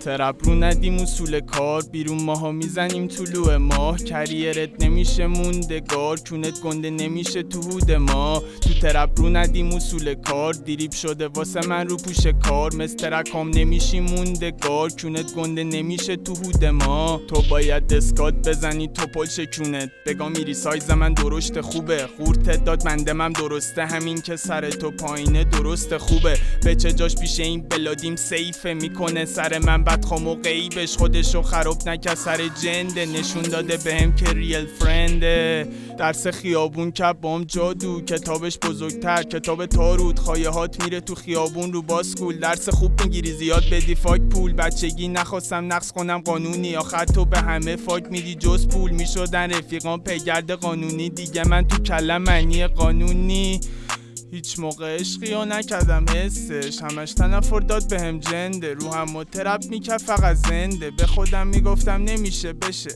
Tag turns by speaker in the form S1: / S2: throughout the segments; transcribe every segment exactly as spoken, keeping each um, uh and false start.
S1: ترپ رو ندیم اصول کار، بیرون ماها میزنیم طلوع ماه. کریرت نمیشه موندگار، کونت گنده نمیشه تو هود ما. تو ترپ رو ندیم اصول کار، دیریب شده واسه من رو پوش کار. مسترکام نمیشی موندگار، کونت گنده نمیشه تو هود ما. تو باید دسکات بزنی تو پل شکونت، بگا میری سایز من درشت خوبه. خورتت داد مندمم درسته، همین که سر تو پایینه درست خوبه. به چه جاش پیش این بلادیم سیفه، میکنه سر من بدخوام و غیبش. خودشو خراب نکه سر جنده، نشون داده بهم که ریل فرنده. درس خیابون کبام جادو، کتابش بزرگتر کتاب تارود. خایهات میره تو خیابون رو باسکول، درس خوب میگیری زیاد بدی فاک پول. بچگی نخواستم نقص کنم قانونی، آخر تو به همه فاک میدی جز پول. میشدن رفیقان پیگرد قانونی، دیگه من تو کلم معنی قانونی. هیچ موقع عشقی ها نکردم حسش، همش تنفر داد بهم جنده. رو هم و ترپ میکرد فقط زنده، به خودم میگفتم نمیشه بشه،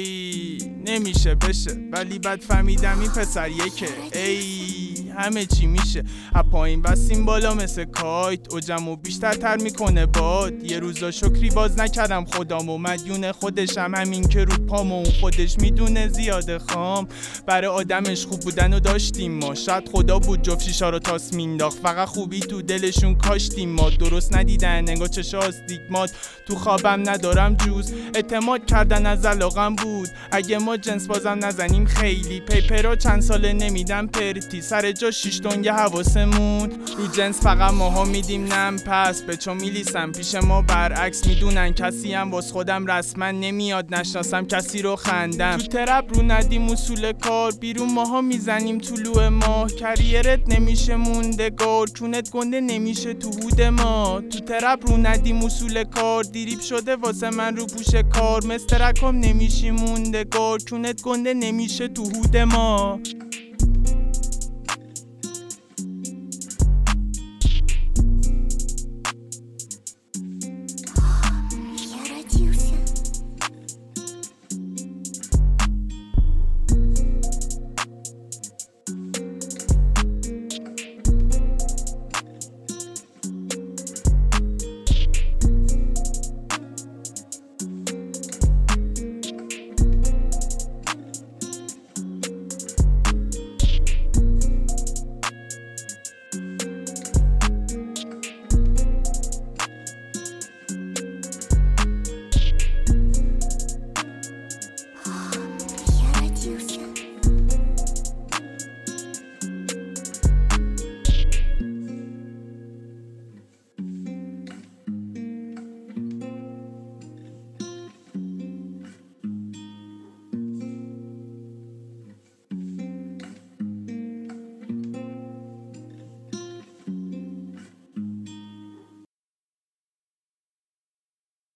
S1: ای نمیشه بشه. ولی بعد فهمیدم این پسر یکه، ای همه چی میشه. از پایین بسیم بالا مثل کایت، اوجمو بیشتر تر میکنه باد. یه روزا شکری باز نکردم خدام و مدیون خودشم، همین که رو پام و اون خودش میدونه زیاده خام. برای آدمش خوب بودن و داشتیم ما، شاید خدا بود جفت شیشا رو تاس مینداخت. فقط خوبی تو دلشون کاشتیم ما، درست ندیدن انگار چشا استیگمات. تو خوابم ندارم جوز، اعتماد کردن از علاقم بود. اگه ما جنس بازم نزنیم خیلی، پیپرها چند ساله نمیدن پرتی. سر جا شیش دنگه حواسمون رو جنس فقط ماها میدیم نم پس. به چو میلیسم پیش ما برعکس، میدونن کسی هم واس خودم رسما نمیاد نشناسم کسی رو خندم. تو ترپ رو ندیم اصول کار، بیرون ماها میزنیم طلوع ماه. کریرت نمیشه موندگار، چونت گنده نمیشه تو هود ما. تو ترپ رو ندیم اصول کار، دیریب شده واسه من رو پوش کار. مسترکم نمیشی موندگار، چونت گنده نمیشه تو هود ما.